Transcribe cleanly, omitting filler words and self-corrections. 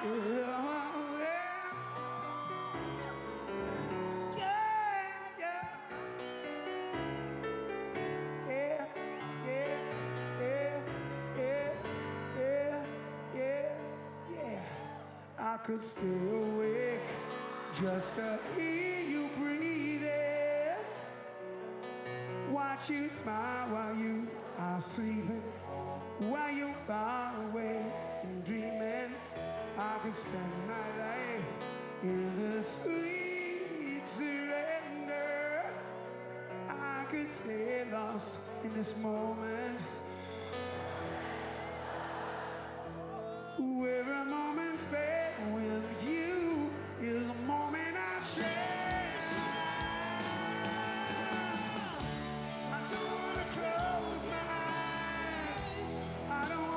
Yeah, yeah, yeah, yeah, yeah, yeah, yeah, yeah, yeah. I could stay awake just to hear you breathing, watch you smile while you are sleeping, while you're far away and dreaming. I could spend my life in the sweet surrender. I could stay lost in this moment.